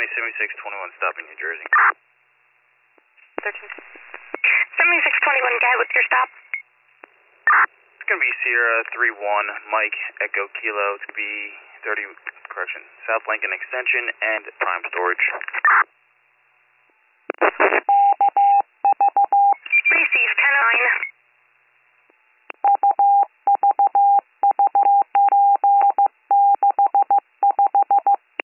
Miami 7621 stopping New Jersey. 7621, guy, what's your stop? It's going to be Sierra 31, Mike, Echo Kilo. It's going to be 30, South Lincoln Extension and Prime Storage. Receive 10-9.